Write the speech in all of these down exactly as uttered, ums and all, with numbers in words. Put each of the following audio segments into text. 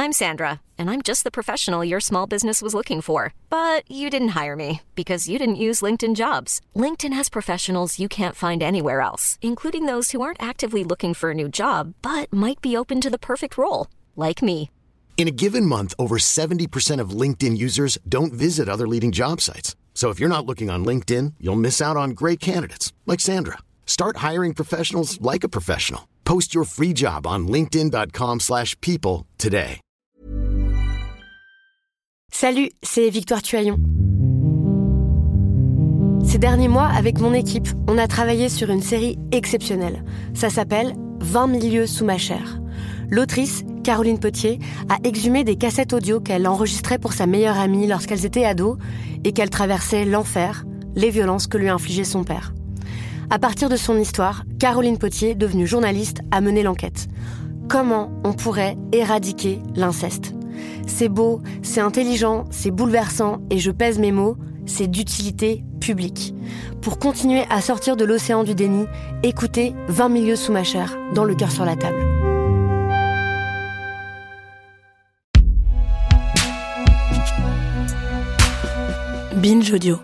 I'm Sandra, and I'm just the professional your small business was looking for. But you didn't hire me because you didn't use LinkedIn Jobs. LinkedIn has professionals you can't find anywhere else, including those who aren't actively looking for a new job, but might be open to the perfect role, like me. In a given month, over seventy percent of LinkedIn users don't visit other leading job sites. So if you're not looking on LinkedIn, you'll miss out on great candidates like Sandra. Start hiring professionals like a professional. Post your free job on linkedin.com slash people today. Salut, c'est Victoire Tuaillon. Ces derniers mois, avec mon équipe, on a travaillé sur une série exceptionnelle. Ça s'appelle « vingt mille lieues sous ma chair ». L'autrice, Caroline Potier, a exhumé des cassettes audio qu'elle enregistrait pour sa meilleure amie lorsqu'elles étaient ados et qu'elle traversait l'enfer, les violences que lui infligeait son père. À partir de son histoire, Caroline Potier, devenue journaliste, a mené l'enquête. Comment on pourrait éradiquer l'inceste ? C'est beau, c'est intelligent, c'est bouleversant et je pèse mes mots, c'est d'utilité publique. Pour continuer à sortir de l'océan du déni, écoutez vingt mille lieues sous ma chair, dans Le cœur sur la table. Binge Audio.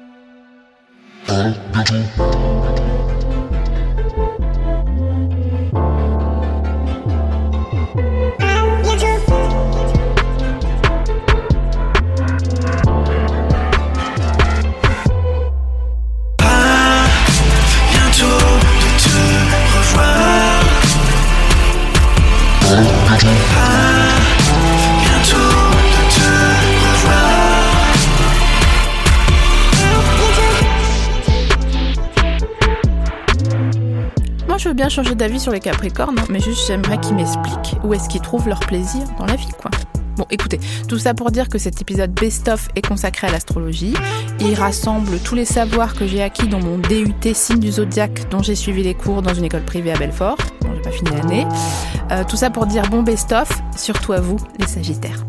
Je veux bien changer d'avis sur les Capricornes, mais juste j'aimerais qu'ils m'expliquent où est-ce qu'ils trouvent leur plaisir dans la vie, quoi. Bon, écoutez, tout ça pour dire que cet épisode best-of est consacré à l'astrologie. Il rassemble tous les savoirs que j'ai acquis dans mon D U T signe du zodiaque, dont j'ai suivi les cours dans une école privée à Belfort. Bon, j'ai pas fini l'année. Euh, tout ça pour dire bon best-of, surtout à vous, les Sagittaires.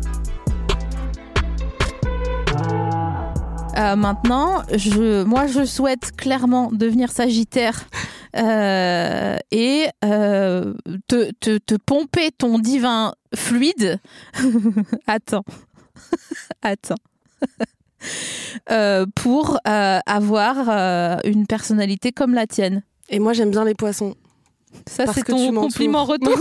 Euh, maintenant, je, moi, je souhaite clairement devenir Sagittaire. Euh, et euh, te, te, te pomper ton divin fluide. Attends. Attends. euh, pour euh, avoir euh, une personnalité comme la tienne. Et moi, j'aime bien les poissons. Ça, c'est ton compliment retour.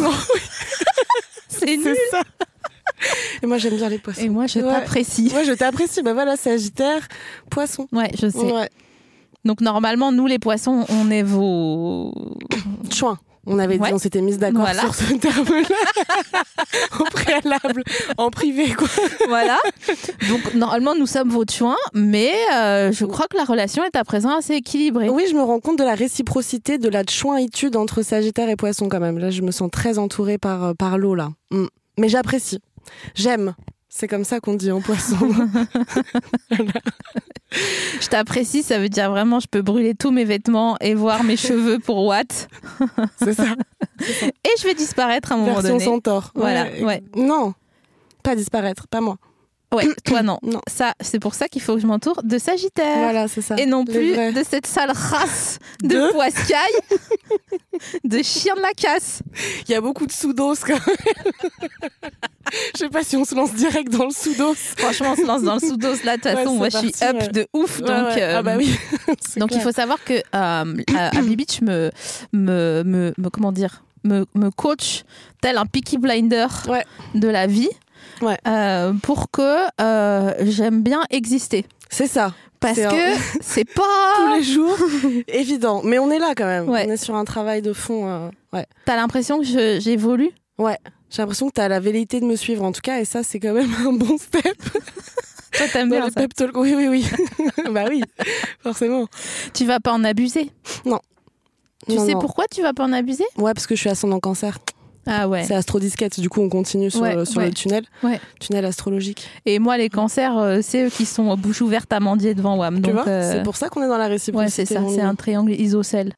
C'est nul. C'est ça. Et moi, j'aime bien les poissons. Et moi, je ouais. t'apprécie. Moi, je t'apprécie. Bah voilà, Sagittaire, poisson. Ouais, je sais. Ouais. Donc normalement, nous les poissons, on est vos... Chouin. On avait dit, ouais. on s'était mis d'accord voilà. sur ce terme-là. Au préalable, en privé, quoi. Voilà. Donc normalement, nous sommes vos chouins, mais euh, je crois que la relation est à présent assez équilibrée. Oui, je me rends compte de la réciprocité, de la chouinitude entre Sagittaire et Poisson quand même. Là, je me sens très entourée par, par l'eau, là. Mm. Mais j'apprécie. J'aime. C'est comme ça qu'on dit en poisson. Voilà. Je t'apprécie, ça veut dire vraiment je peux brûler tous mes vêtements et voir mes cheveux pour what. C'est ça. C'est ça. Et je vais disparaître à un moment Version donné. Version centaure. Voilà, ouais. ouais. Non, pas disparaître, pas moi. Ouais, toi non. non. Ça, c'est pour ça qu'il faut que je m'entoure de Sagittaire. Voilà, c'est ça. Et non plus de cette sale race de, de poiscaille, de chien de la casse. Il y a beaucoup de sous-dos quand même. Je sais pas si on se lance direct dans le sous-dos. Franchement, on se lance dans le sous-dos. Là, de toute façon, ouais, moi, parti, je suis up ouais. de ouf. Ouais, donc, ouais. euh, ah bah oui. donc il faut savoir que euh, Abby Beach me, me, me, me, comment dire, me, me coach tel un Peaky Blinder ouais. de la vie. Ouais. Euh, pour que euh, j'aime bien exister. C'est ça. Parce c'est que un... c'est pas... tous les jours, évident. Mais on est là quand même. Ouais. On est sur un travail de fond. Euh... Ouais. T'as l'impression que je, j'évolue ? Ouais. J'ai l'impression que t'as la velléité de me suivre en tout cas. Et ça, c'est quand même un bon step. Toi, t'aimes bien ça. Pep talk. Oui, oui, oui. Bah oui, forcément. Tu vas pas en abuser ? Non. Tu non, sais non. pourquoi tu vas pas en abuser ? Ouais, parce que je suis ascendant cancer. Ah ouais. C'est astrodisquette, du coup on continue sur, ouais, le, sur ouais. le tunnel, ouais. tunnel astrologique. Et moi les cancers, euh, c'est eux qui sont bouche ouverte à mendier devant W A M. Tu donc, vois, euh... c'est pour ça qu'on est dans la réciprocité. Ouais, c'est ça, c'est un triangle isocèle.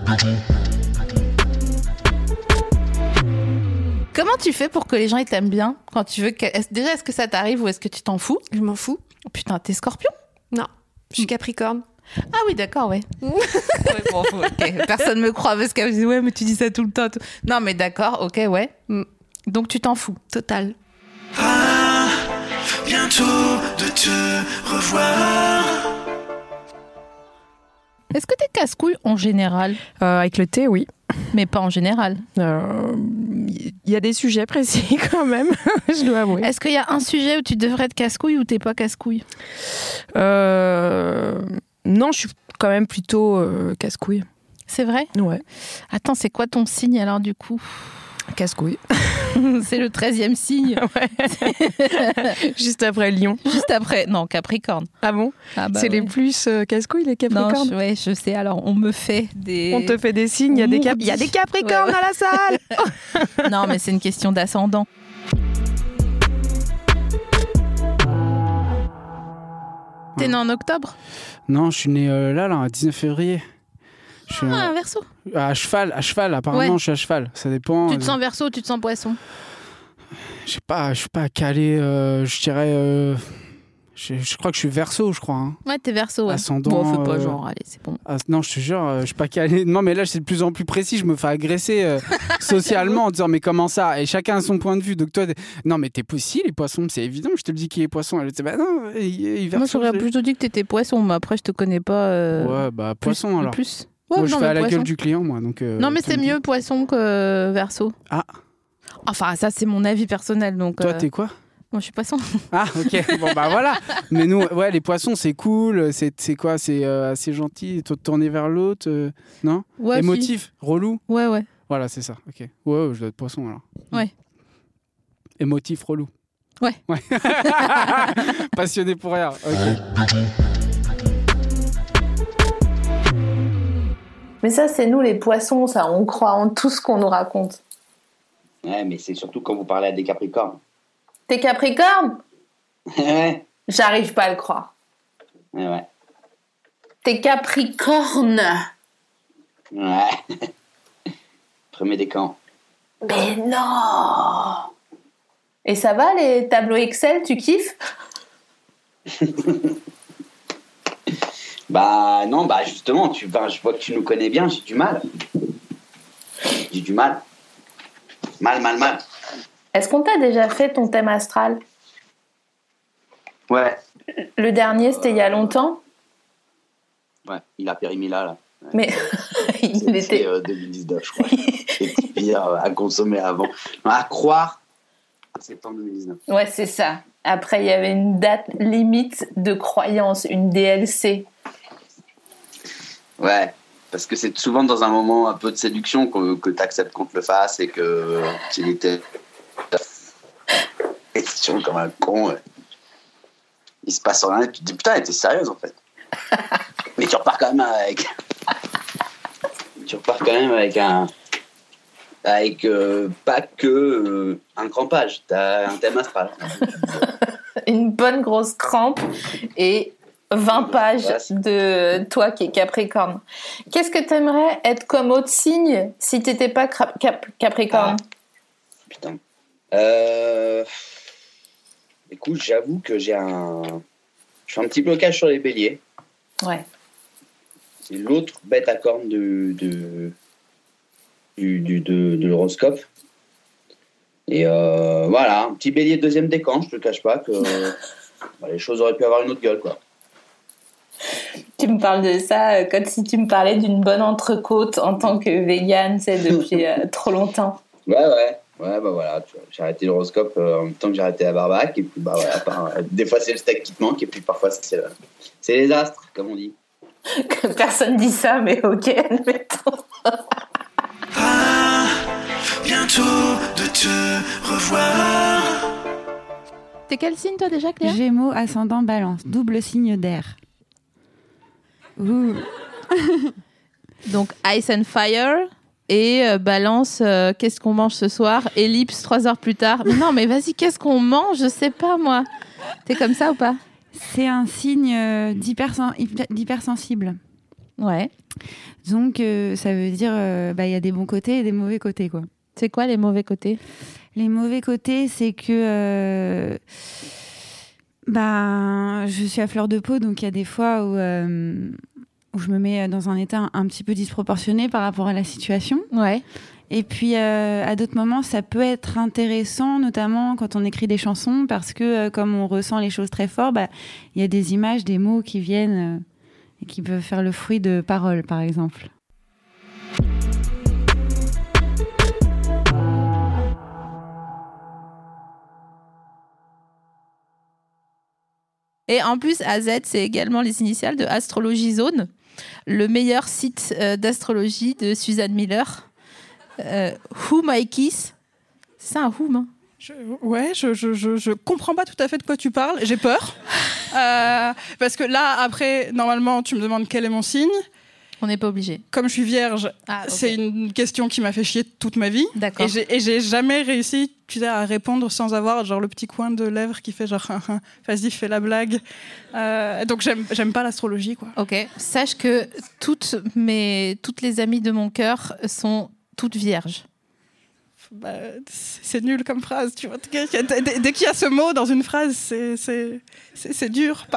Comment tu fais pour que les gens ils t'aiment bien quand tu veux que... est-ce, déjà, est-ce que ça t'arrive ou est-ce que tu t'en fous ? Je m'en fous. Oh, putain, t'es Scorpion ? Non, je suis Capricorne. Ah oui, d'accord, ouais. ouais bon, okay. Personne me croit parce qu'elle me dit ouais, mais tu dis ça tout le temps. Tout... Non, mais d'accord, ok, ouais. Mm. Donc tu t'en fous. Total. Ah, bientôt de te revoir. Est-ce que t'es casse-couille en général ? Euh, avec le thé, oui. Mais pas en général. Il euh, y a des sujets précis quand même, je dois avouer. Est-ce qu'il y a un sujet où tu devrais être casse-couille ou t'es pas casse-couille ? euh, Non, je suis quand même plutôt euh, casse-couille. C'est vrai ? Ouais. Attends, c'est quoi ton signe alors du coup ? Casse-couille. C'est le treizième signe. Ouais. Juste après Lion. Juste après. Non, Capricorne. Ah bon ? Ah bah c'est ouais. les plus euh, casse-couilles, les Capricornes. Non, je, ouais, je sais. Alors, on me fait des... On te fait des signes, il y a des, cap- Mourdi. y a des Capricornes Ouais, ouais. à la salle. Non, mais c'est une question d'ascendant. T'es né en octobre ? Non, je suis né euh, là, là, le dix-neuf février. Je suis Ah, euh, un verso. à cheval, à cheval, apparemment, Ouais. je suis à cheval. Ça dépend. Tu te euh, sens verso ou tu te sens poisson ? Je sais pas, je suis pas calé, euh, je dirais. euh, je, je crois que je suis verso, je crois. Hein. Ouais, t'es verso, ouais. Ascendant, Bon, fais pas euh, genre, allez, c'est bon. Ah, non, je te jure, euh, je suis pas calé. Non, mais là, c'est de plus en plus précis. Je me fais agresser euh, socialement en disant, mais comment ça ? Et chacun a son point de vue. Donc, toi, t'es- non, mais t'es possible, les poissons, c'est évident. Je te le dis qu'il est poisson. Elle dit, bah non, il, il Moi, verso, j'aurais je- plutôt dit que t'étais poisson, mais après, je te connais pas. euh, Ouais, bah, plus- poisson alors. Plus. Ouais, Moi, je non, fais mais à la poisson. gueule du client, moi. Donc, euh, Non, mais tu c'est me dis. mieux poisson que verso. Ah. Enfin, ça, c'est mon avis personnel. Donc, Toi, euh, t'es quoi ? moi, je suis poisson. Ah, ok. Bon, bah voilà. Mais nous, ouais, les poissons, c'est cool. C'est, c'est quoi ? C'est euh, assez gentil. Toi, de tourner vers l'autre, euh, non ? Ouais, Émotif, relou. si. Ouais, ouais. Voilà, c'est ça. Ok. Ouais, ouais, je dois être poisson alors. Ouais. Émotif, relou. Ouais. Ouais. Passionné pour rien. Ok. Mais ça, c'est nous les poissons, ça. On croit en tout ce qu'on nous raconte. Ouais, mais c'est surtout quand vous parlez à des Capricornes. T'es Capricorne ? ouais, J'arrive pas à le croire. ouais, ouais. T'es Capricorne ? Ouais. Premier des camps. Mais non ! Et ça va, les tableaux Excel, tu kiffes ? Bah non, bah justement, tu, bah, je vois que tu nous connais bien, j'ai du mal. J'ai du mal. Mal, mal, mal. Est-ce qu'on t'a déjà fait ton thème astral ? Ouais, Le dernier, c'était il y a longtemps, ouais, il a périmé là, là. Ouais. mais il C'était était... euh, deux mille dix-neuf, je crois. Les petits bières euh, à consommer avant. Non, à croire, septembre deux mille dix-neuf. Ouais, c'est ça. Après, il y avait une date limite de croyance, une D L C. Ouais, parce que c'est souvent dans un moment un peu de séduction que, que tu acceptes qu'on te le fasse et que qu'il était question comme un con. Ouais. Il se passe rien et tu te dis putain, elle était sérieuse en fait. Mais tu repars quand même avec. Tu repars quand même avec un. Avec euh, pas que euh, un crampage, t'as un thème astral. Une bonne grosse crampe et vingt pages de toi qui es Capricorne. Qu'est-ce que t'aimerais être comme autre signe si t'étais pas cra- cap- Capricorne ? Ah, putain. Euh... Écoute, j'avoue que j'ai un... Je fais un petit blocage sur les béliers. Ouais. C'est l'autre bête à cornes de, de, du, du, de, de l'horoscope. Et euh, voilà, un petit bélier de deuxième décan, je te le cache pas, que bah, les choses auraient pu avoir une autre gueule, quoi. Tu me parles de ça euh, comme si tu me parlais d'une bonne entrecôte en tant que végane, c'est depuis euh, trop longtemps. Ouais, ouais. Ouais, bah voilà, tu vois, j'ai arrêté l'horoscope euh, en même temps que j'ai arrêté la barbaque. Et puis, bah voilà, par, euh, des fois c'est le steak qui te manque, et puis parfois c'est, euh, c'est les astres, comme on dit. Que personne dit ça, mais ok, admettons. Ah, bientôt de te revoir. T'es quel signe toi déjà, Cléa ? Gémeaux, ascendant, balance. Double signe d'air. Ouh. Donc Ice and Fire et euh, Balance, euh, qu'est-ce qu'on mange ce soir ? Ellipse, trois heures plus tard. Mais non, mais vas-y, qu'est-ce qu'on mange ? Je sais pas, moi. T'es comme ça ou pas ? C'est un signe euh, d'hypersen- hyper- d'hypersensible. Ouais. Donc, euh, ça veut dire euh, bah, y a des bons côtés et des mauvais côtés, quoi. C'est quoi les mauvais côtés ? Les mauvais côtés, c'est que euh, bah, je suis à fleur de peau, donc il y a des fois où, euh, où je me mets dans un état un, un petit peu disproportionné par rapport à la situation. Ouais. Et puis, euh, à d'autres moments, ça peut être intéressant, notamment quand on écrit des chansons, parce que euh, comme on ressent les choses très fort, bah, y a des images, des mots qui viennent euh, et qui peuvent faire le fruit de paroles, par exemple. Et en plus, A Z, c'est également les initiales de Astrology Zone, le meilleur site euh, d'astrologie de Suzanne Miller. Euh, Who My Kiss, c'est ça un Whom hein je, Ouais, je, je, je, je comprends pas tout à fait de quoi tu parles. J'ai peur. euh, parce que là, après, normalement, tu me demandes quel est mon signe. On n'est pas obligé. Comme je suis vierge, ah, okay. C'est une question qui m'a fait chier toute ma vie. D'accord. Et j'ai, et j'ai jamais réussi, tu sais, à répondre sans avoir genre le petit coin de lèvres qui fait genre vas-y, fais la blague. Euh, donc j'aime, j'aime pas l'astrologie, quoi. Ok. Sache que toutes mes, toutes les amies de mon cœur sont toutes vierges. Bah, c'est nul comme phrase, tu vois. Dès, dès qu'il y a ce mot dans une phrase, c'est, c'est, c'est, c'est dur.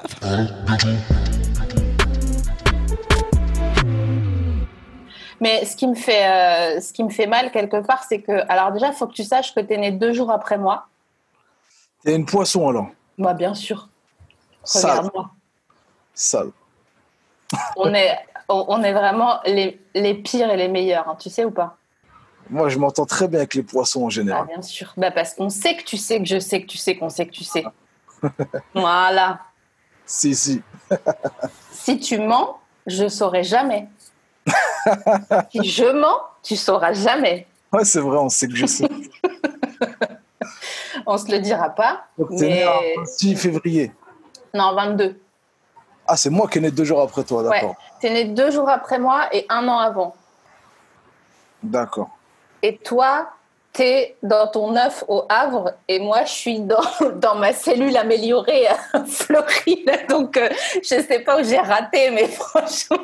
Mais ce qui me fait, euh, ce qui me fait mal quelque part, c'est que, alors déjà, il faut que tu saches que tu es né deux jours après moi. T'es une poisson alors? Moi, bien sûr. Regarde-moi. Sale. On est, on est vraiment les, les pires et les meilleurs, hein, tu sais ou pas? Moi, je m'entends très bien avec les poissons en général. Ah, bien sûr. Bah, parce qu'on sait que tu sais que je sais que tu sais qu'on sait que tu sais. Voilà. Si, si. Si tu mens, je saurai jamais. Si je mens, tu sauras jamais. Ouais, c'est vrai, on sait que je sais. On se le dira pas. Donc, mais... t'es né le six février. Non, vingt-deux. Ah, c'est moi qui est né deux jours après toi, d'accord. Ouais, t'es né deux jours après moi et un an avant. D'accord. Et toi, t'es dans ton œuf au Havre et moi, je suis dans, dans ma cellule améliorée à Floride. Donc, euh, je sais pas où j'ai raté, mais franchement...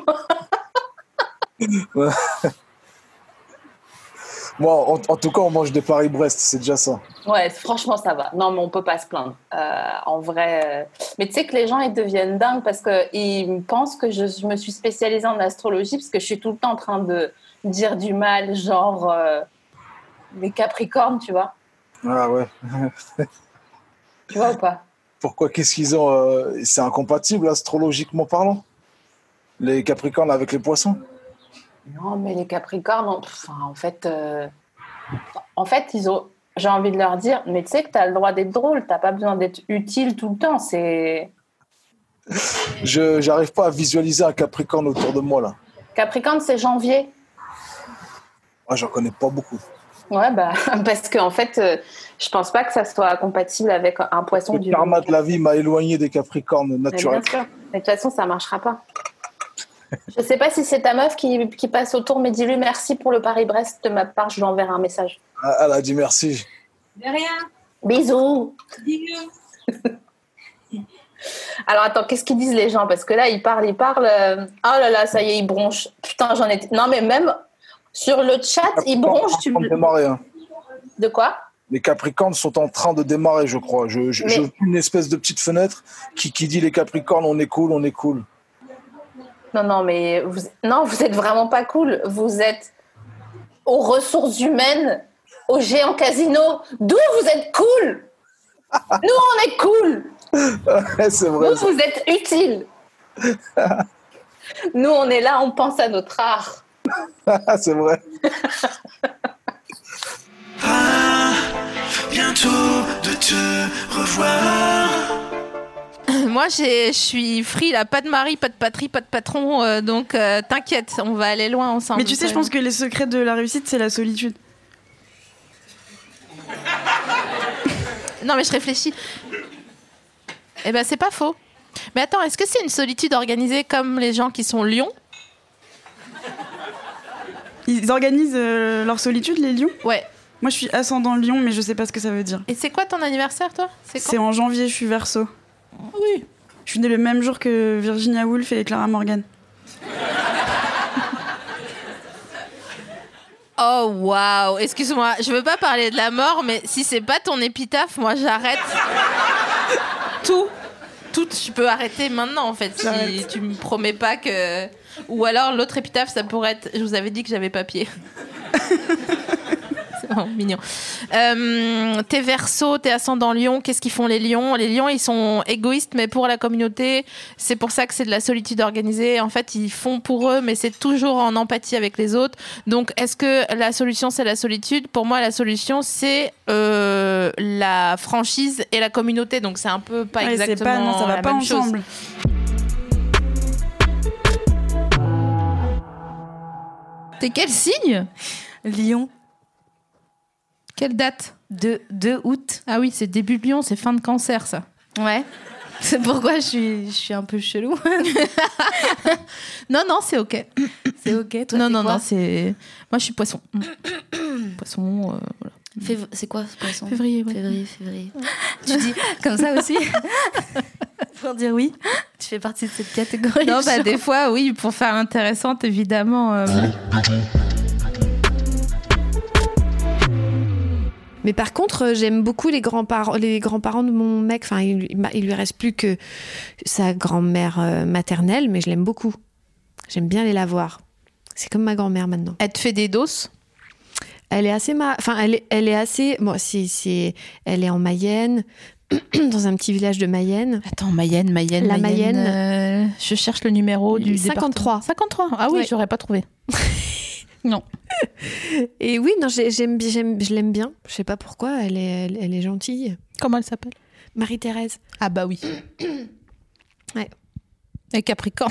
Moi, en, en tout cas, on mange des Paris-Brest, c'est déjà ça. Ouais, franchement, ça va. Non, mais on peut pas se plaindre. Euh, en vrai. Euh... Mais tu sais que les gens, ils deviennent dingues parce qu'ils pensent que je, je me suis spécialisée en astrologie parce que je suis tout le temps en train de dire du mal, genre euh, les Capricornes, tu vois. Ah ouais. Tu vois ou pas? Pourquoi? Qu'est-ce qu'ils ont euh, c'est incompatible astrologiquement parlant? Les Capricornes avec les Poissons? Non, mais les Capricornes, enfin, en fait, euh, en fait, ils ont, j'ai envie de leur dire, mais tu sais que tu as le droit d'être drôle, tu n'as pas besoin d'être utile tout le temps. C'est... Je j'arrive pas à visualiser un Capricorne autour de moi, là. Capricorne, c'est janvier. Ah, j'en connais pas beaucoup. Ouais, bah, parce qu'en fait, euh, je pense pas que ça soit compatible avec un poisson le du... Le karma de la vie m'a éloigné des Capricornes naturels. Mais bien sûr, mais de toute façon, ça marchera pas. Je sais pas si c'est ta meuf qui, qui passe autour, mais dis-lui merci pour le Paris-Brest de ma part, je lui enverrai un message. Ah, elle a dit merci. De rien. Bisous. Bisous. Alors attends, qu'est-ce qu'ils disent les gens? Parce que là, ils parlent, ils parlent. Euh... Oh là là, ça y est, ils bronchent. Putain, j'en étais. Non, mais même sur le chat, ils bronchent. Tu... De, démarrer, hein. De quoi? Les Capricornes sont en train de démarrer, je crois. Je, je, mais... je vois une espèce de petite fenêtre qui, qui dit les Capricornes, on est cool, on est cool. Non, non, mais vous, non, vous êtes vraiment pas cool. Vous êtes aux ressources humaines, au géant casino. D'où vous êtes cool? Nous, on est cool. Ouais, c'est vrai. Vous, vous êtes utile. Nous, on est là, on pense à notre art. C'est vrai. Ah, bientôt de te revoir. Moi, je suis free, là. Pas de mari, pas de patrie, pas de patron. Euh, donc, euh, t'inquiète, on va aller loin ensemble. Mais tu sais, je pense que les secrets de la réussite, c'est la solitude. Non, mais je réfléchis. Eh ben, c'est pas faux. Mais attends, est-ce que c'est une solitude organisée comme les gens qui sont lions? Ils organisent euh, leur solitude, les lions? Ouais. Moi, je suis ascendant lion, mais je sais pas ce que ça veut dire. Et c'est quoi ton anniversaire, toi? C'est, c'est en janvier, je suis Verseau. Oui. Je suis née le même jour que Virginia Woolf et Clara Morgan. Oh waouh, excuse-moi, je veux pas parler de la mort, mais si c'est pas ton épitaphe, moi j'arrête tout. Tout, tu peux arrêter maintenant en fait. J'arrête. Si tu me promets pas que. Ou alors l'autre épitaphe, ça pourrait être. Je vous avais dit que j'avais papier. Oh, mignon. Euh, t'es Verseau, t'es ascendant Lion. Qu'est-ce qu'ils font les lions? Les lions, ils sont égoïstes, mais pour la communauté. C'est pour ça que c'est de la solitude organisée. En fait, ils font pour eux, mais c'est toujours en empathie avec les autres. Donc, est-ce que la solution, c'est la solitude? Pour moi, la solution, c'est euh, la franchise et la communauté. Donc, c'est un peu pas ouais, exactement c'est pas, non, ça va la pas même ensemble. chose. T'es quel signe? Lion. Quelle date? deux août. Ah oui, c'est début de Lion, c'est fin de Cancer, ça. Ouais. C'est pourquoi je suis, je suis un peu chelou. Non, non, c'est ok. C'est ok, toi, Non, c'est non, quoi? non, c'est... Moi, je suis poisson. Poisson, euh, voilà. Fév- c'est quoi ce poisson? Février, ouais. Février, février. Tu dis comme ça aussi? Pour dire oui, tu fais partie de cette catégorie. Non, bah, des fois, oui, pour faire intéressante, évidemment. Euh... Mais par contre, j'aime beaucoup les grands-parents, les grands-parents de mon mec. Enfin, il, il lui reste plus que sa grand-mère euh, maternelle, mais je l'aime beaucoup. J'aime bien aller la voir. C'est comme ma grand-mère maintenant. Elle te fait des doses? Elle est assez, ma... enfin, elle est, elle est assez. Bon, c'est, c'est, elle est en Mayenne, dans un petit village de Mayenne. Attends, Mayenne, Mayenne, La Mayenne. Mayenne. Euh, je cherche le numéro du cinquante-trois. département. cinquante-trois. Ah oui, ouais. J'aurais pas trouvé. Non. Et oui, non, j'aime, j'aime, je l'aime bien. Je sais pas pourquoi. Elle est, elle, elle est gentille. Comment elle s'appelle? Marie-Thérèse. Ah bah oui. Ouais. Et Capricorne.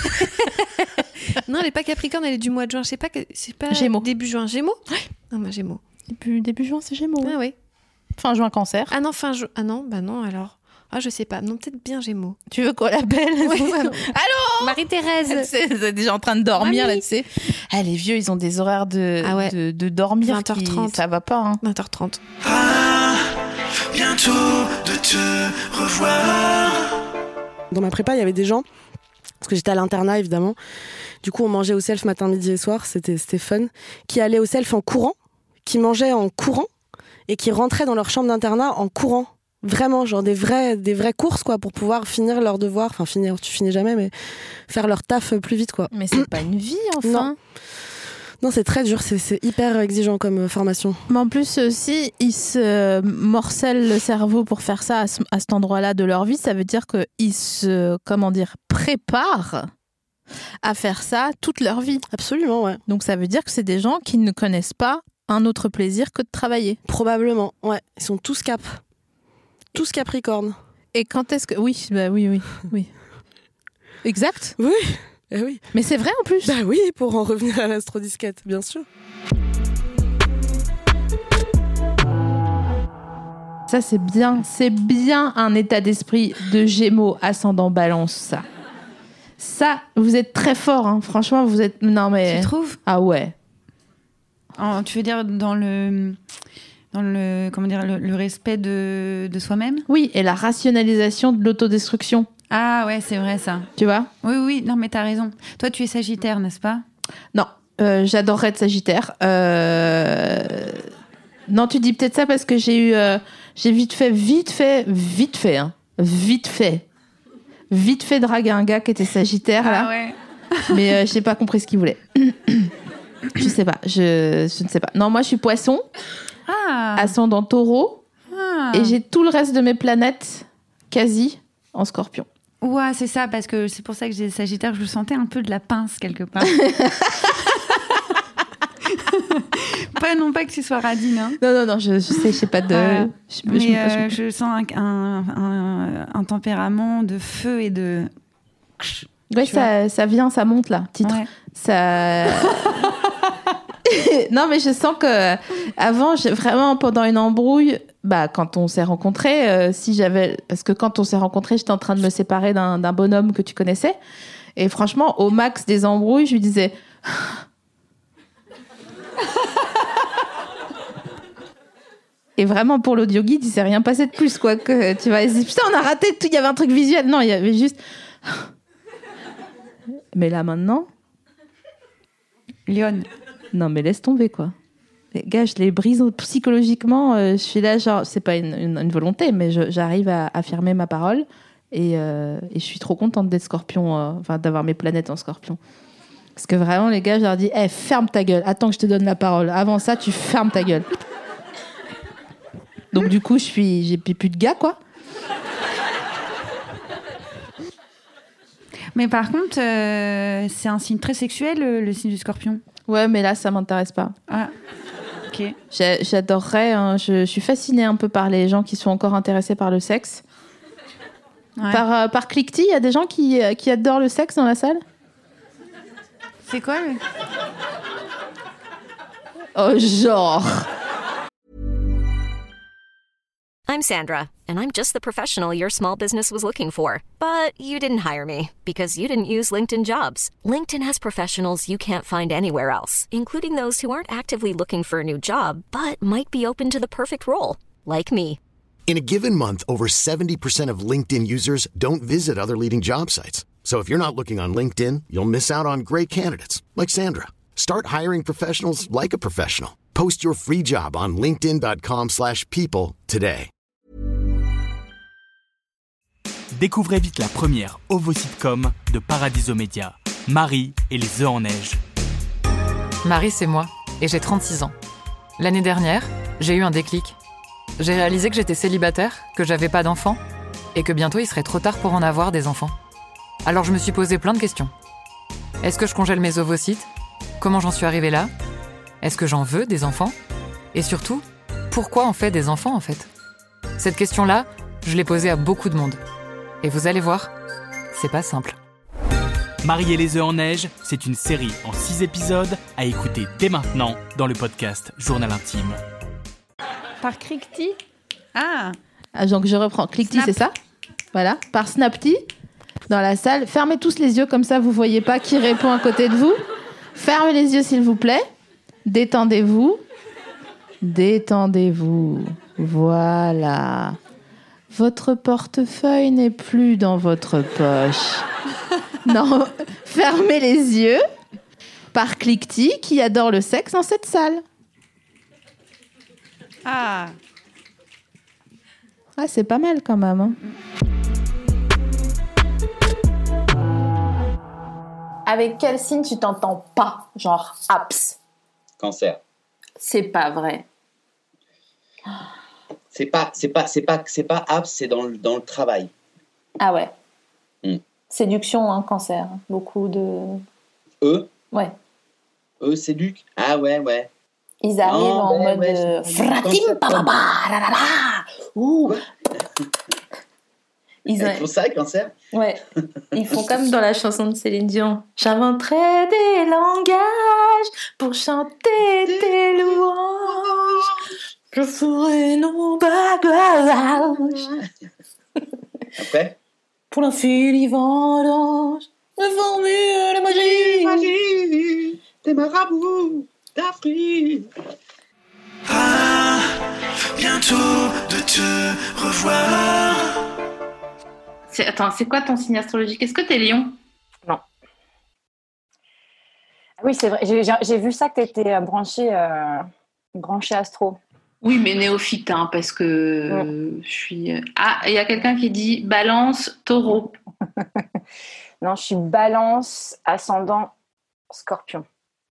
Non, elle est pas Capricorne, elle est du mois de juin. Je sais pas, que, c'est pas Gémeaux. Début juin. Gémeaux. Non, moi Gémeaux. Début, début juin, c'est Gémeaux. Ah oui. Fin juin, Cancer. Ah non, fin juin. Ah non, bah non alors. Ah je sais pas. Non, peut-être bien Gémeaux. Tu veux qu'on l'appelle? Ouais. Allô, Marie-Thérèse. Elle est déjà en train de dormir, Mamie. là, tu sais. Ah, les vieux, ils ont des horaires de, Ah ouais. de, de dormir. vingt heures trente. Qui, ça va pas, hein. vingt heures trente. Ah, bientôt de te revoir. Dans ma prépa, il y avait des gens, parce que j'étais à l'internat évidemment, du coup on mangeait au self matin, midi et soir, c'était, c'était fun, qui allaient au self en courant, qui mangeaient en courant et qui rentraient dans leur chambre d'internat en courant. Vraiment, genre des vrais, des vraies courses quoi, pour pouvoir finir leurs devoirs, enfin finir, tu finis jamais, mais faire leur taf plus vite quoi. Mais c'est pas une vie, enfin. Non. Non, c'est très dur, c'est, c'est hyper exigeant comme euh, formation. Mais en plus aussi, ils se morcellent le cerveau pour faire ça à, ce, à cet endroit-là de leur vie. Ça veut dire qu'ils se, comment dire, préparent à faire ça toute leur vie. Absolument, ouais. Donc ça veut dire que c'est des gens qui ne connaissent pas un autre plaisir que de travailler. Probablement, ouais. Ils sont tous cap. Tous Capricorne. Et quand est-ce que... Oui, bah oui, oui, oui. Exact. Oui. Eh oui. Mais c'est vrai en plus. Bah oui, pour en revenir à l'astrodisquette, bien sûr. Ça, c'est bien. C'est bien un état d'esprit de Gémeaux ascendant Balance, ça. Ça, vous êtes très fort, hein. Franchement, vous êtes... Non, mais... Tu trouves? Ah ouais. En, tu veux dire dans le... Dans le, comment dire, le, le respect de, de soi-même? Oui, et la rationalisation de l'autodestruction. Ah ouais, c'est vrai ça. Tu vois? Oui, oui, non mais t'as raison. Toi, tu es Sagittaire, n'est-ce pas? Non, euh, j'adorerais être Sagittaire. Euh... Non, tu dis peut-être ça parce que j'ai eu... Euh... J'ai vite fait, vite fait, vite fait, hein. Vite fait. Vite fait draguer un gars qui était Sagittaire, là. Ah ouais. Mais euh, j'ai pas compris ce qu'il voulait. Je sais pas, je, je ne sais pas. Non, moi, je suis Poisson. Ah. Ascendant Taureau. Ah. Et j'ai tout le reste de mes planètes quasi en Scorpion. Ouais, c'est ça, parce que c'est pour ça que j'ai Sagittaire, je vous sentais un peu de la pince quelque part. Pas non pas que tu sois radine. Hein. Non, non, non, je, je sais, je sais pas de... Euh, je, mais je, euh, je, je sens un, un, un, un tempérament de feu et de... Ouais, ça, ça vient, ça monte là, titre. Ouais. Ça... Non, mais je sens que avant, j'ai vraiment pendant une embrouille, bah quand on s'est rencontrés, euh, si j'avais, parce que quand on s'est rencontrés, j'étais en train de me séparer d'un, d'un bonhomme que tu connaissais, et franchement, au max des embrouilles, je lui disais. Et vraiment pour l'audio guide, il s'est rien passé de plus quoi que tu vois. Il se dit, putain, on a raté tout, il y avait un truc visuel. Non, il y avait juste. Mais là maintenant, Lyon. Non, mais laisse tomber, quoi. Les gars, je les brise psychologiquement. Euh, je suis là, genre, c'est pas une, une, une volonté, mais je, j'arrive à affirmer ma parole. Et, euh, et je suis trop contente d'être Scorpion, euh, enfin, d'avoir mes planètes en Scorpion. Parce que vraiment, les gars, je leur dis, hey, ferme ta gueule. Attends que je te donne la parole. Avant ça, tu fermes ta gueule. Donc du coup, je suis, j'ai plus de gars, quoi. Mais par contre, euh, c'est un signe très sexuel, le, le signe du Scorpion. Ouais, mais là, ça m'intéresse pas. Ah, ok. J'ai, j'adorerais. Hein, je, je suis fascinée un peu par les gens qui sont encore intéressés par le sexe. Ouais. Par, euh, par cliquetis, il y a des gens qui, euh, qui adorent le sexe dans la salle. C'est quoi le... Oh, genre. I'm Sandra, and I'm just the professional your small business was looking for. But you didn't hire me because you didn't use LinkedIn Jobs. LinkedIn has professionals you can't find anywhere else, including those who aren't actively looking for a new job, but might be open to the perfect role, like me. In a given month, over seventy percent of LinkedIn users don't visit other leading job sites. So if you're not looking on LinkedIn, you'll miss out on great candidates like Sandra. Start hiring professionals like a professional. Post your free job on linkedin dot com slash people today. Découvrez vite la première ovo-sitcom de Paradiso Media, Marie et les œufs en neige. Marie, c'est moi, et j'ai trente-six ans. L'année dernière, j'ai eu un déclic. J'ai réalisé que j'étais célibataire, que j'avais pas d'enfants, et que bientôt il serait trop tard pour en avoir des enfants. Alors je me suis posé plein de questions. Est-ce que je congèle mes ovocytes ? Comment j'en suis arrivée là ? Est-ce que j'en veux des enfants ? Et surtout, pourquoi on fait des enfants en fait ? Cette question-là, je l'ai posée à beaucoup de monde. Et vous allez voir, c'est pas simple. Marie et les œufs en neige, c'est une série en six épisodes à écouter dès maintenant dans le podcast Journal Intime. Par cliquetis ? Ah. ah Donc je reprends. Cliquetis, c'est ça ? Voilà. Par Snapty, dans la salle. Fermez tous les yeux, comme ça vous voyez pas qui répond à côté de vous. Fermez les yeux s'il vous plaît. Détendez-vous. Détendez-vous. Voilà. Votre portefeuille n'est plus dans votre poche. Non, fermez les yeux. Par cliquetis, qui adore le sexe dans cette salle. Ah. Ah, c'est pas mal quand même. Hein. Avec quel signe tu t'entends pas ? Genre, abs. Cancer. C'est pas vrai. C'est pas, c'est pas, c'est pas, c'est pas abs, c'est dans le, dans le travail. Ah ouais. Mm. Séduction, hein, cancer. Beaucoup de... Eux ? Ouais. Eux, séduc ? Ah ouais, ouais. Ils arrivent non, en ouais, mode... ouais, euh, Fratim, papa, la la la. Ouh. Ils ont... font ça, cancer ? Ouais. Ils font comme dans la chanson de Céline Dion. J'inventerai des langages pour chanter tes louanges. Je ferai nos bagages. Après ? Pour l'infini vendange, de formule de magie. magie, des marabouts d'Afrique. Ah, bientôt de te revoir. C'est, attends, c'est quoi ton signe astrologique ? Est-ce que t'es Lion ? Non. Oui, c'est vrai. J'ai, j'ai vu ça que t'étais branché, euh, branché astro. Oui, mais néophyte, hein, parce que euh, je suis... Ah, il y a quelqu'un qui dit Balance, Taureau. Non, je suis Balance, ascendant, Scorpion.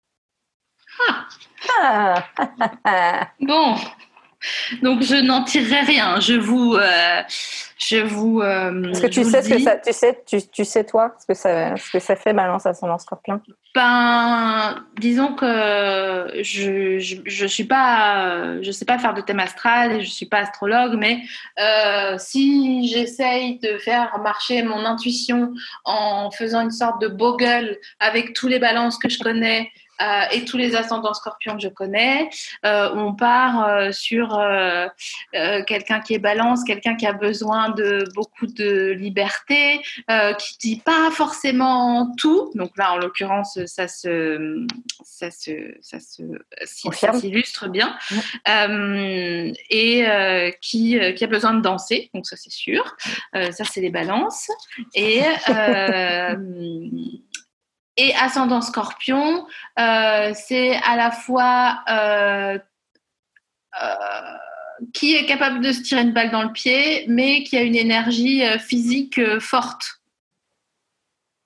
Ah. Ah. Bon, donc je n'en tirerai rien. Je vous... Euh, je vous euh, Est-ce que tu sais ce que ça... Tu sais, tu, tu sais toi, ce que ça, ce que ça fait, Balance, ascendant, Scorpion ? Ben, disons que je, je, je suis pas, je sais pas faire de thème astral et je suis pas astrologue, mais euh, si j'essaye de faire marcher mon intuition en faisant une sorte de bogle avec tous les balances que je connais euh, et tous les ascendants scorpions que je connais, euh, on part euh, sur euh, euh, quelqu'un qui est balance, quelqu'un qui a besoin de beaucoup de liberté, euh, qui dit pas forcément tout. Donc là, en l'occurrence, ça se, ça se, ça se, ça s'illustre bien, mmh. euh, et euh, qui, qui a besoin de danser. Donc ça, c'est sûr. Euh, ça, c'est les balances. Et euh, Et ascendant scorpion, euh, c'est à la fois euh, euh, qui est capable de se tirer une balle dans le pied, mais qui a une énergie euh, physique euh, forte.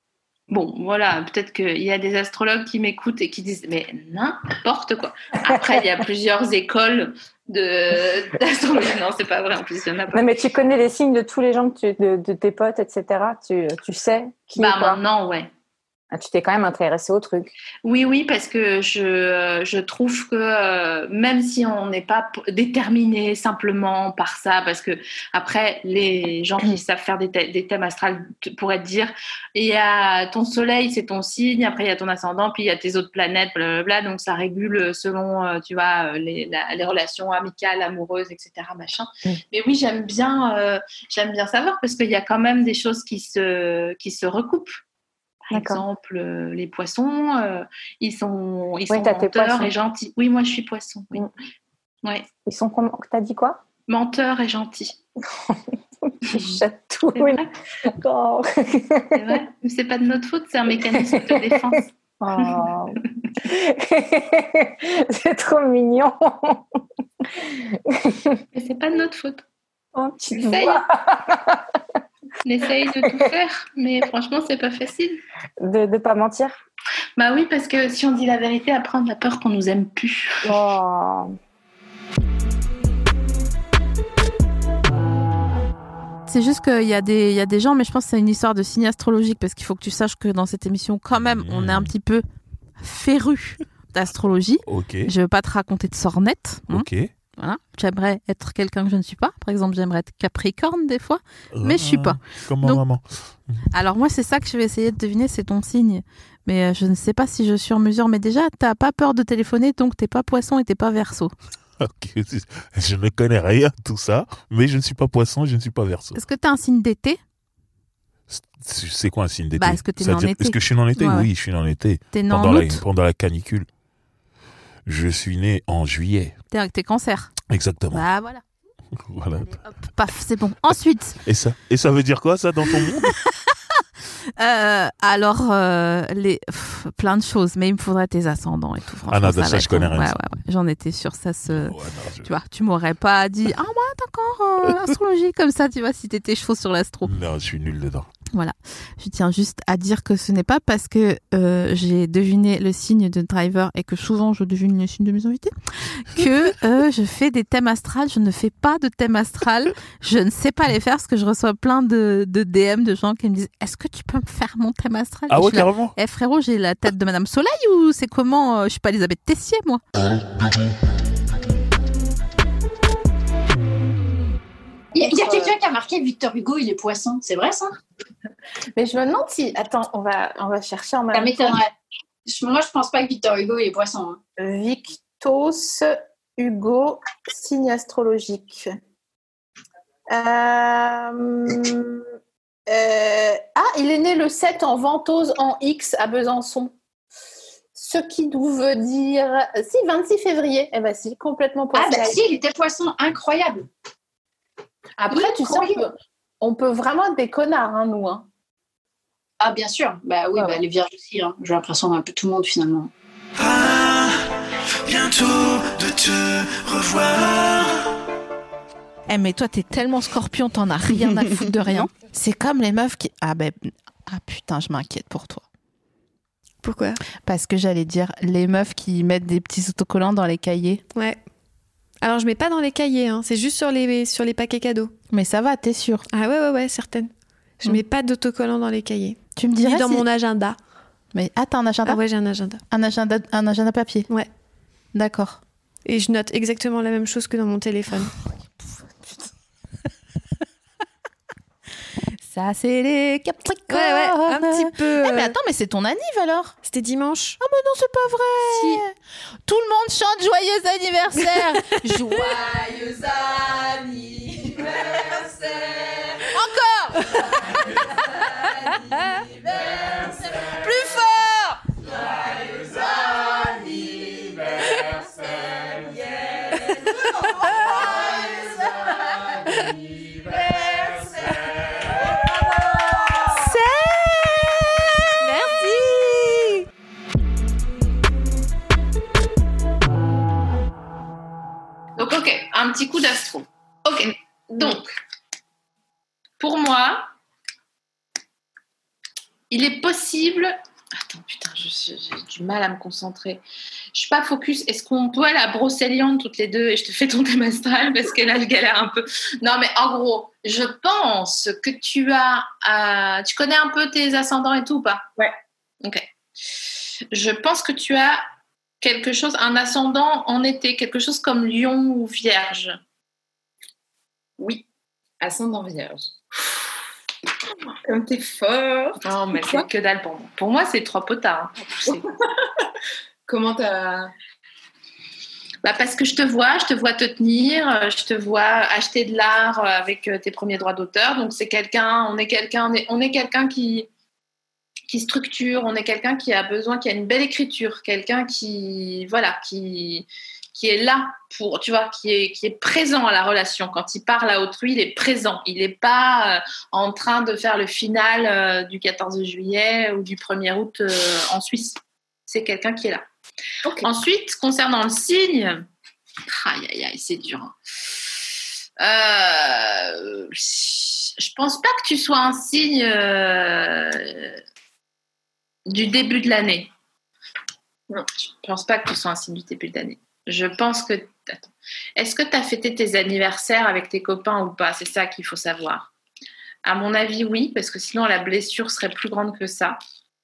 Bon, voilà, peut-être qu'il y a des astrologues qui m'écoutent et qui disent mais n'importe quoi. Après, il y a plusieurs écoles de d'astrologie. Non, c'est pas vrai, en plus, il y en a pas. Non, mais tu connais les signes de tous les gens que tu, de, de tes potes, et cetera. Tu, tu sais qui Bah est quoi. maintenant, ouais. Ah, tu t'es quand même intéressée au truc. Oui, oui, parce que je, je trouve que euh, même si on n'est pas p- déterminé simplement par ça, parce que après, les gens qui savent faire des, thè- des thèmes astrales t- pourraient te dire, il y a ton soleil, c'est ton signe, après il y a ton ascendant, puis il y a tes autres planètes, blablabla, donc ça régule selon, euh, tu vois, euh, les, la- les relations amicales, amoureuses, et cetera, machin. Mm. Mais oui, j'aime bien, euh, j'aime bien savoir, parce qu'il y a quand même des choses qui se, qui se recoupent. Par D'accord. exemple, euh, les poissons, euh, ils sont, ils Oui, sont t'as tes menteurs poissons. et gentils. Oui, moi, je suis poisson. Oui. Ouais. Ils sont comment? T'as dit quoi? Menteurs et gentils. Ils chatouillent. C'est vrai. D'accord. C'est vrai. Mais c'est pas de notre faute, c'est un mécanisme de défense. Oh. C'est trop mignon. Mais c'est pas de notre faute. Oh, tu On essaye. vois. On essaye de tout faire, mais franchement, c'est pas facile. De ne pas mentir. Bah oui, parce que si on dit la vérité, après, on a peur qu'on nous aime plus. Oh. C'est juste qu'il y a des, il y a des gens, mais je pense que c'est une histoire de signe astrologique, parce qu'il faut que tu saches que dans cette émission, quand même, on est un petit peu férus d'astrologie. Ok. Je veux pas te raconter de sornettes. hein. Ok. Voilà. J'aimerais être quelqu'un que je ne suis pas. Par exemple, j'aimerais être Capricorne des fois, mais je suis pas. Comme ma Donc, maman. Alors moi, c'est ça que je vais essayer de deviner, c'est ton signe. Mais euh, je ne sais pas si je suis en mesure. Mais déjà, t'as pas peur de téléphoner, donc t'es pas Poisson et t'es pas Verseau. Ok. Je ne connais rien de tout ça, mais je ne suis pas poisson, je ne suis pas verseau. Est-ce que t'as un signe d'été? C'est quoi un signe d'été? Bah, est-ce que t'es né en C'est-à-dire, été? Est-ce que je suis né en été? Ouais, ouais. Oui, je suis né en été. T'es né en pendant la, août? pendant la canicule. Je suis né en juillet. T'es, t'es Cancer. Exactement. Bah voilà. Voilà. Paf, c'est bon. Ensuite, Et ça, et ça veut dire quoi, ça, dans ton monde? euh, alors, euh, les, pff, plein de choses, mais il me faudrait tes ascendants et tout. Ah non, franchement, ça, va je être- connais rien, Ouais, ça. ouais, ouais. J'en étais sûre, ça se. Ouais, non, je- Tu vois, tu m'aurais pas dit, ah, moi, d'accord, euh, l'astrologie, comme ça, tu vois, si t'étais chaud sur l'astro. Non, je suis nul dedans. Voilà. Je tiens juste à dire que ce n'est pas parce que euh, j'ai deviné le signe de Driver et que souvent je devine le signe de mes invités que euh, je fais des thèmes astrales. Je ne fais pas de thèmes astrales. Je ne sais pas les faire parce que je reçois plein de, de D M de gens qui me disent est-ce que tu peux me faire mon thème astral? Ah Et ouais, je suis là, carrément. Eh frérot, j'ai la tête de Madame Soleil ou c'est comment? euh, Je suis pas Elisabeth Tessier, moi. Il y a, il y a quelqu'un qui a marqué Victor Hugo, il est poisson. C'est vrai, ça? Mais je me demande si. Attends, on va, on va chercher en même Ça temps. m'étonnerait. Je- Moi, je pense pas que Victor Hugo, il est poisson. hein. Victos Hugo, signe astrologique. Euh, euh, Ah, il est né le sept en Ventose en X à Besançon. Ce qui nous veut dire. Si, vingt-six février. Eh ben, si, complètement Ah, poisson. bah si, il était poisson. Incroyable. Après, tu sais, on peut, on peut vraiment être des connards, hein, nous. Hein. Ah, bien sûr. Bah oui, Ah bah, ouais. les vierges aussi. Hein. J'ai l'impression d'un peu tout le monde, finalement. Bientôt de te revoir. Eh mais toi t'es tellement Scorpion, t'en as rien à foutre de rien. C'est comme les meufs qui. Ah ben ah putain, je m'inquiète pour toi. Pourquoi? Parce que j'allais dire les meufs qui mettent des petits autocollants dans les cahiers. Ouais. Alors, je mets pas dans les cahiers, hein. C'est juste sur les, sur les paquets cadeaux. Mais ça va, t'es sûre? Ah ouais, ouais, ouais, certaine. Je Mm. mets pas d'autocollants dans les cahiers. Tu me dirais Ni dans si- mon agenda. Mais ah, t'as un agenda? Ah ouais, j'ai un agenda. Un agenda, un agenda papier? Ouais. D'accord. Et je note exactement la même chose que dans mon téléphone. Ça, c'est les Capricornes. Ouais, ouais, un petit peu. Eh, mais euh, attends, mais c'est ton anniv alors? C'était dimanche. Ah, mais non, c'est pas vrai. Tout le monde chante joyeux anniversaire. Joyeux anniversaire. Encore. Plus fort. Joyeux anniversaire. Yeah. Joyeux anniversaire. Merci. Donc, ok, un petit coup d'astro. Ok, donc, pour moi, il est possible... Attends, putain, je, je, j'ai du mal à me concentrer. Je suis pas focus. Est-ce qu'on peut aller à Brocéliande toutes les deux et je te fais ton thème astral parce que là, je galère un peu. Non, mais en gros, je pense que tu as... Euh, tu connais un peu tes ascendants et tout ou pas? Ouais. Ok. Je pense que tu as quelque chose, un ascendant en été, quelque chose comme Lion ou Vierge. Oui, ascendant Vierge. Comme t'es fort. Non, mais c'est que dalle pour moi. Pour moi, c'est trois potards. Hein. Comment t'as... Bah parce que je te vois, je te vois te tenir, je te vois acheter de l'art avec tes premiers droits d'auteur. Donc c'est quelqu'un, on est quelqu'un, on est, on est quelqu'un qui qui structure, on est quelqu'un qui a besoin, qui a une belle écriture, quelqu'un qui voilà, qui qui est là pour, tu vois, qui est, qui est présent à la relation. Quand il parle à autrui, il est présent. Il n'est pas euh, en train de faire le final euh, du quatorze juillet ou du premier août euh, en Suisse. C'est quelqu'un qui est là. Okay. Ensuite, concernant le signe, aïe, aïe, aïe, c'est dur. Euh, je pense pas que tu sois un signe euh, du début de l'année. Non, je pense pas que tu sois un signe du début de l'année. Je pense que... Attends. Est-ce que tu as fêté tes anniversaires avec tes copains ou pas? C'est ça qu'il faut savoir. À mon avis, oui, parce que sinon la blessure serait plus grande que ça.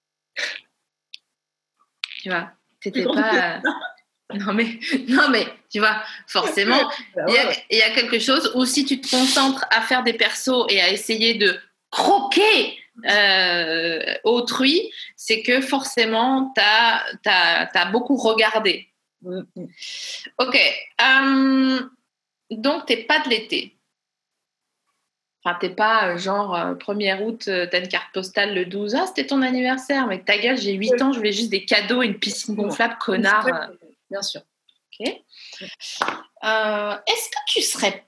Tu vois, t'étais pas... Non mais, non mais, tu vois, forcément, il y a, il y a quelque chose où si tu te concentres à faire des persos et à essayer de croquer euh, autrui, c'est que forcément, t'as, t'as, t'as beaucoup regardé. Ok. Euh, donc, t'es pas de l'été. Enfin, t'es pas euh, genre euh, premier août, euh, t'as une carte postale le douze. Ah, c'était ton anniversaire. Mais ta gueule, j'ai huit ans, je voulais juste des cadeaux, une piscine gonflable, connard. Euh. Bien sûr. Ok. Euh, est-ce que tu serais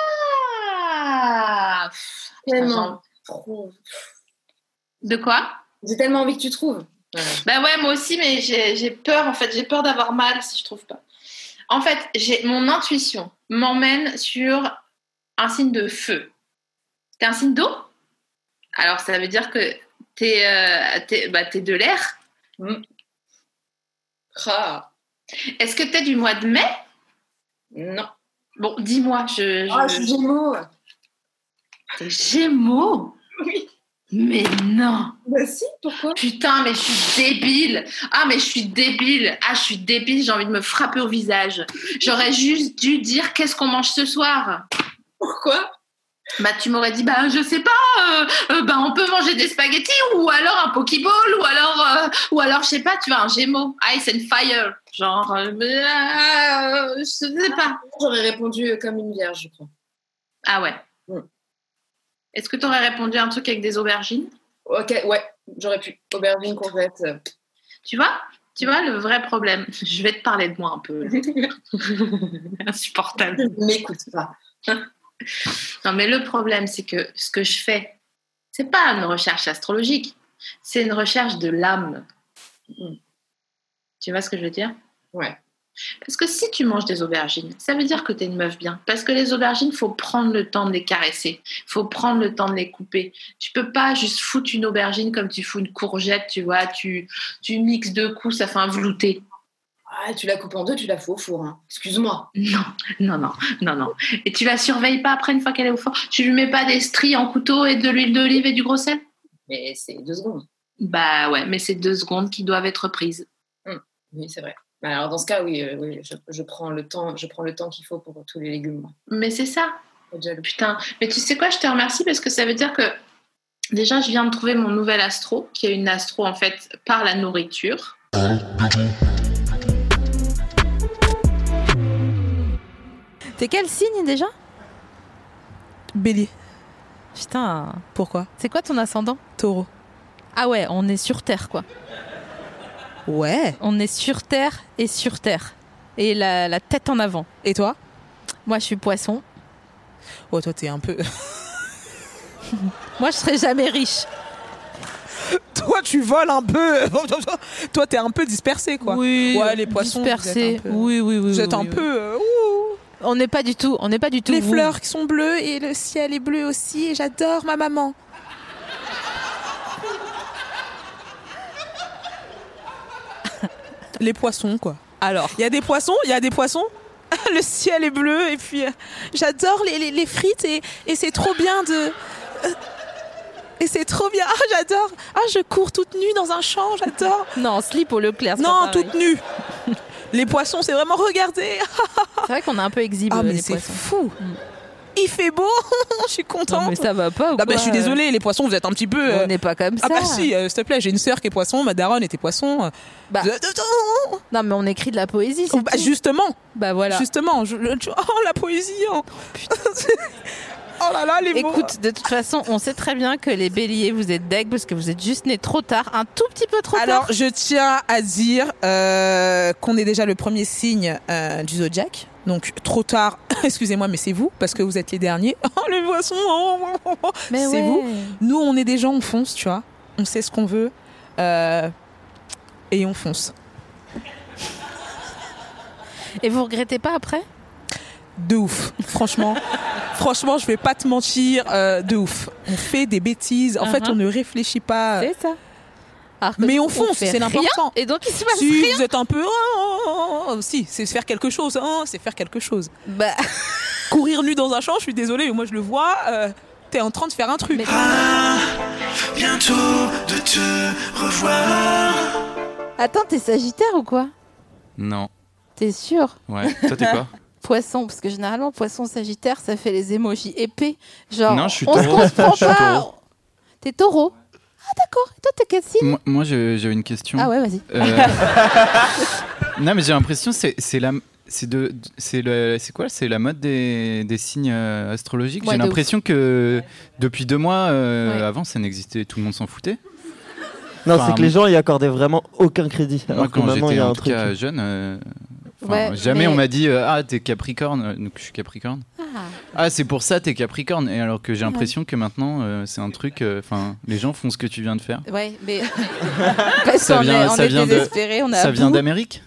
pas... Tellement trop... De quoi? J'ai tellement envie que tu trouves. Ouais. Ben ouais, moi aussi, mais j'ai, j'ai peur, en fait. J'ai peur d'avoir mal si je trouve pas. En fait, j'ai, mon intuition m'emmène sur un signe de feu. T'es un signe d'eau? Alors, ça veut dire que t'es, euh, t'es, bah, t'es de l'air. Mm. Ah. Est-ce que t'es du mois de mai? Non. Bon, dis-moi. Je, je... Ah, je suis Gémeaux. T'es Gémeaux? Oui. Mais non. Bah si, pourquoi? Putain, mais je suis débile. Ah, mais je suis débile. Ah, je suis débile, j'ai envie de me frapper au visage. J'aurais juste dû dire qu'est-ce qu'on mange ce soir. Pourquoi? Bah, tu m'aurais dit, bah, je sais pas, euh, euh, bah, on peut manger des spaghettis ou alors un pokéball ou alors, euh, ou alors, je sais pas, tu vois, un Gémeaux. Ice and fire. Genre, euh, euh, je sais pas. J'aurais répondu comme une vierge, je crois. Ah ouais. Mm. Est-ce que tu aurais répondu à un truc avec des aubergines? Ok, ouais, j'aurais pu. Aubergines, courgettes. Tu vois? Tu vois le vrai problème? Je vais te parler de moi un peu. Insupportable. Ne m'écoute pas. Non, mais le problème, c'est que ce que je fais, c'est pas une recherche astrologique, c'est une recherche de l'âme. Mm. Tu vois ce que je veux dire? Ouais. Parce que si tu manges des aubergines, ça veut dire que t'es une meuf bien. Parce que les aubergines, il faut prendre le temps de les caresser. Il faut prendre le temps de les couper. Tu peux pas juste foutre une aubergine comme tu fous une courgette, tu vois. Tu, tu mixes deux coups, ça fait un velouté. Ah, tu la coupes en deux, tu la fous au four. Hein. Excuse-moi. Non, non, non, non, non. Et tu la surveilles pas après une fois qu'elle est au four? Tu lui mets pas des stries en couteau et de l'huile d'olive et du gros sel? Mais c'est deux secondes. Bah ouais, mais c'est deux secondes qui doivent être prises. Mmh. Oui, c'est vrai. Alors dans ce cas, oui, euh, oui je, je, prends le temps, je prends le temps qu'il faut pour tous les légumes. Moi. Mais c'est ça. Putain. Mais tu sais quoi, je te remercie parce que ça veut dire que déjà, je viens de trouver mon nouvel astro, qui est une astro en fait par la nourriture. T'es quel signe déjà? Bélier. Putain. Pourquoi? C'est quoi ton ascendant? Taureau. Ah ouais, on est sur Terre quoi. Ouais. On est sur Terre et sur Terre. Et la, la tête en avant. Et toi? Moi, je suis poisson. Oh, toi, t'es un peu... Moi, je serai jamais riche. Toi, tu voles un peu. Toi, t'es un peu dispersé, quoi. Oui, ouais, les poissons, dispersés. Peu... Oui, oui, oui. Vous oui, êtes oui, un oui. peu... Euh, ouh. On n'est pas du tout... On n'est pas du tout... Les vous. fleurs qui sont bleues et le ciel est bleu aussi. Et j'adore ma maman. Les poissons, quoi. Alors, il y a des poissons, il y a des poissons. Le ciel est bleu et puis euh, j'adore les, les, les frites et, et c'est trop bien de... Euh, et c'est trop bien. Ah, j'adore. Ah, je cours toute nue dans un champ, j'adore. Non, en slip au Leclerc. c'est Non, pas pareil. toute nue. Les poissons, c'est vraiment regarder. C'est vrai qu'on a un peu exhibe Ah, mais les c'est poissons. fou. Il fait beau. Je suis contente. Non, mais ça va pas ou Ah, bah, quoi je suis désolée, les poissons, vous êtes un petit peu. On n'est pas comme ça. Ah, bah si, euh, s'il te plaît, j'ai une sœur qui est poisson, ma daronne était poisson. Bah, non, mais on écrit de la poésie. C'est bah, tout. justement. Bah voilà. Justement. Je, je- oh, la poésie. Oh, putain. Oh là là, les mots. Écoute, de toute façon, on sait très bien que les béliers, vous êtes deg parce que vous êtes juste nés trop tard, un tout petit peu trop Alors, tard. je tiens à dire euh, qu'on est déjà le premier signe euh, du zodiaque. Donc, trop tard, excusez-moi, mais c'est vous, parce que vous êtes les derniers. Oh, les poissons, oh, oh, oh. Mais c'est ouais. vous. Nous, on est des gens, on fonce, tu vois. On sait ce qu'on veut. euh, et on fonce. Et vous regrettez pas après ? De ouf, franchement. Franchement, je vais pas te mentir, euh, de ouf. On fait des bêtises. En fait, Uh-huh. on ne réfléchit pas. C'est ça. Alors que Mais nous, on fonce, fait c'est l'important. rien, et donc il se passe Si rien. vous êtes un peu, oh, oh, oh, si, c'est faire quelque chose. Hein, c'est faire quelque chose. Bah. Courir nu dans un champ, je suis désolée, mais moi je le vois. Euh, T'es en train de faire un truc. Ah, bientôt de te revoir. Attends, t'es sagittaire ou quoi ? Non. T'es sûr ? Ouais. Toi, t'es quoi? Poisson, parce que généralement, poisson sagittaire, ça fait les émojis épais. Genre, Non, je suis on se taureau. comprend Je suis pas. taureau. T'es taureau ? Ah d'accord, et toi t'es quel signe ? Moi, moi, j'ai j'ai une question. Ah ouais, vas-y. Euh, non, mais j'ai l'impression que c'est c'est la c'est de c'est le c'est quoi c'est la mode des, des signes euh, astrologiques. Ouais, j'ai de l'impression que depuis deux mois euh, Ouais. avant ça n'existait, tout le monde s'en foutait. Non, Enfin, c'est que les gens y accordaient vraiment aucun crédit. Alors Moi, que quand maintenant, il y j'étais a en un tout truc. cas jeune, euh, enfin, Ouais, jamais mais- on m'a dit euh, ah t'es Capricorne, euh, donc je suis Capricorne. Ah. Ah c'est pour ça t'es Capricorne, et alors que j'ai l'impression que maintenant euh, c'est un truc, enfin les gens font ce que tu viens de faire. Ouais, mais parce Ça qu'on vient- est, on ça est vient de- désespérés, on a ça à vient bout. d'Amérique.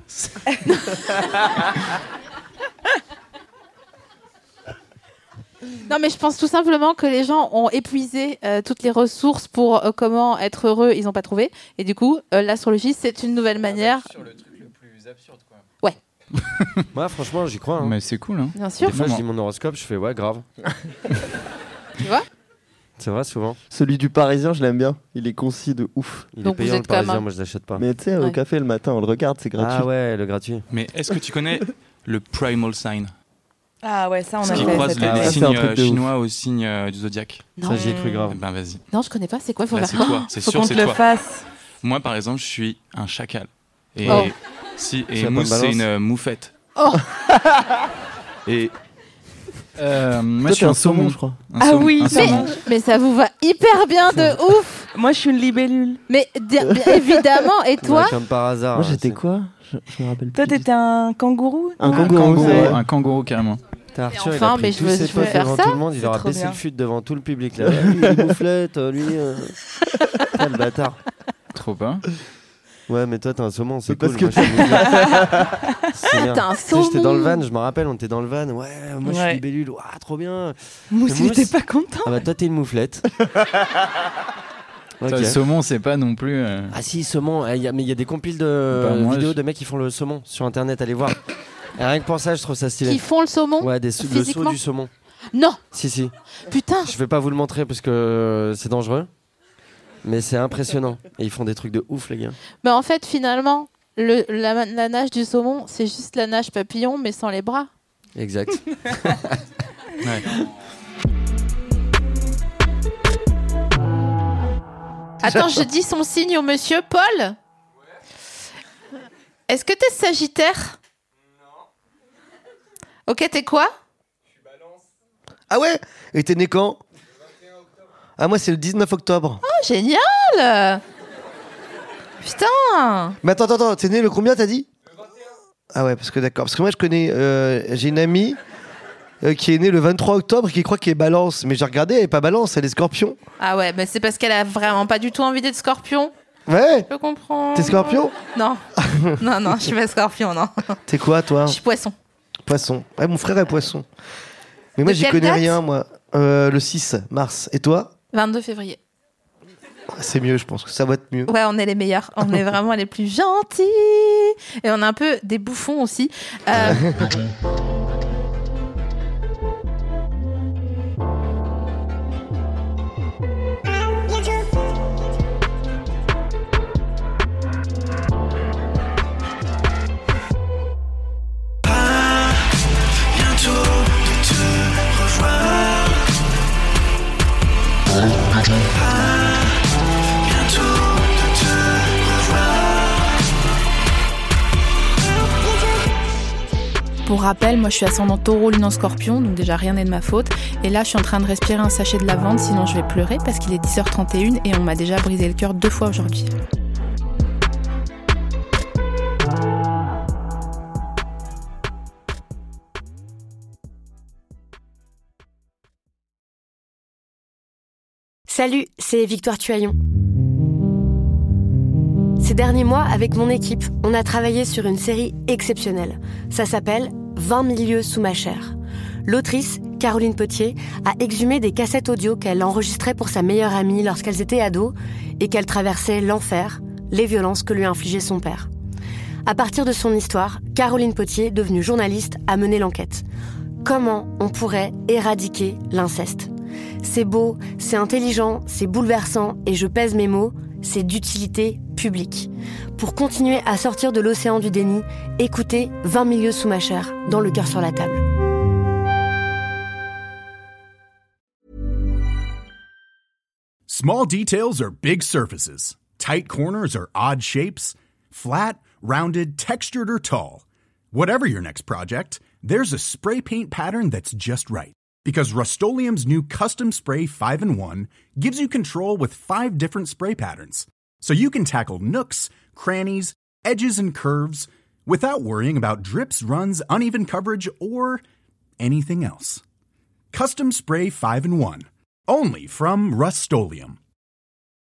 Non, mais je pense tout simplement que les gens ont épuisé euh, toutes les ressources pour euh, comment être heureux, ils n'ont pas trouvé. Et du coup, euh, l'astrologie, c'est une nouvelle manière. Sur le truc le plus absurde, quoi. Ouais. Moi, franchement, j'y crois. hein. Mais c'est cool, hein. Bien sûr. Des fois, je dis mon horoscope, je fais ouais, grave. Tu vois ? C'est vrai, souvent. Celui du Parisien, je l'aime bien. Il est concis de ouf. Il Donc est payant, vous le êtes comme Parisien, un- moi je l'achète pas. Mais tu sais, Ouais. au café le matin, on le regarde, c'est gratuit. Ah ouais, le gratuit. Mais est-ce que tu connais le primal sign? Ah ouais, ça on Ce a qui fait. croise cette les, année. les Ah, c'est signes un truc euh, de ouf. chinois aux signes euh, du zodiaque. Non. Ça, j'y ai cru grave. Eh ben vas-y. Non, je connais pas. C'est quoi ? Il faut Bah, faire c'est quoi ? toi, c'est Faut sûr, qu'on c'est te le toi. fasse. Moi, par exemple, je suis un chacal. Et Oh. si, C'est et la Mousse, bonne c'est balance. une euh, moufette. Oh Et euh, moi, Toi, je suis t'es un saumon, je crois. Un Ah saumon- oui, un mais- saumon. Mais ça vous va hyper bien de ouf. Moi je suis une libellule. Mais di- bien évidemment. Et toi ? Ouais, comme par hasard. Moi hein, j'étais c'est- quoi je, je me rappelle Toi plus. t'étais un kangourou. Un non kangourou. Un kangourou, ouais. un kangourou carrément. T'as Arthur, il enfin, a pris mais je tous veux- ses je veux potes faire devant ça. tout le monde, il C'est leur a trop baissé bien. le fut devant tout le public. Là. Lui, il est mouflette, lui. Euh... Putain, le bâtard. Trop pas. Ouais, mais toi, t'es un saumon, c'est Mais cool. parce moi, que je suis libellule. C'est bien. T'es un Tu sais, J'étais dans le saumon. van, je me rappelle, on était dans le van. Ouais, moi je suis Ouais. libellule. Ouah, trop bien. Mousse, Mais il était Mousse- pas content. Ah bah toi, t'es une mouflette. Ok. Ça, Le saumon, c'est pas non plus. euh, Ah si, saumon. Eh, y a- mais il y a des compiles de Bah, moi, vidéos je- de mecs qui font le saumon sur internet. Allez voir. Et rien que pour ça, je trouve ça stylé. Qui font le saumon ? Ouais, des, le saut physiquement du saumon. Non. Si, si. Putain. Je vais pas vous le montrer parce que c'est dangereux. Mais c'est impressionnant. Et ils font des trucs de ouf, les gars. Mais en fait, finalement, le, la, la nage du saumon, c'est juste la nage papillon, mais sans les bras. Exact. Ouais. Attends, je dis son signe au monsieur Paul. Est-ce que t'es Sagittaire ? Non. Ok, t'es quoi ? Ah ouais. Et t'es né quand? Ah, moi, c'est le dix-neuf octobre. Oh, génial ! Putain ! Mais attends, attends, attends. T'es né le combien, t'as dit? Ah ouais, parce que d'accord. Parce que moi, je connais. euh, j'ai une amie euh, qui est née le vingt-trois octobre et qui croit qu'elle est balance. Mais j'ai regardé, elle est pas balance, elle est scorpion. Ah ouais, mais c'est parce qu'elle a vraiment pas du tout envie d'être scorpion. Ouais. Je comprends. T'es scorpion? Non. Non, non, je suis pas scorpion, non. T'es quoi, toi? Je suis poisson. Poisson. Ouais, mon frère est poisson. Mais moi, De j'y quelle connais date? rien, moi. Euh, le six mars. Et toi? vingt-deux février. C'est mieux, je pense que ça va être mieux. Ouais, on est les meilleurs. On est vraiment les plus gentils. Et on est un peu des bouffons aussi. Euh... Pour rappel, moi je suis ascendant taureau, lune en scorpion, donc déjà rien n'est de ma faute. Et là je suis en train de respirer un sachet de lavande, sinon je vais pleurer parce qu'il est dix heures trente et une et on m'a déjà brisé le cœur deux fois aujourd'hui. Salut, c'est Victoire Tuaillon. Ces derniers mois, avec mon équipe, on a travaillé sur une série exceptionnelle. Ça s'appelle vingt mille lieues sous ma chair. L'autrice, Caroline Potier, a exhumé des cassettes audio qu'elle enregistrait pour sa meilleure amie lorsqu'elles étaient ados et qu'elle traversait l'enfer, les violences que lui infligeait son père. À partir de son histoire, Caroline Potier, devenue journaliste, a mené l'enquête. Comment on pourrait éradiquer l'inceste ? C'est beau, c'est intelligent, c'est bouleversant et je pèse mes mots, c'est d'utilité publique. Pour continuer à sortir de l'océan du déni, écoutez vingt mille lieues sous ma chair, dans Le cœur sur la table. Small details are big surfaces. Tight corners are odd shapes. Flat, rounded, textured, or tall. Whatever your next project, there's a spray paint pattern that's just right. Because Rust-Oleum's new Custom Spray five in one gives you control with five different spray patterns. So you can tackle nooks, crannies, edges, and curves without worrying about drips, runs, uneven coverage, or anything else. Custom Spray five in one. Only from Rust-Oleum.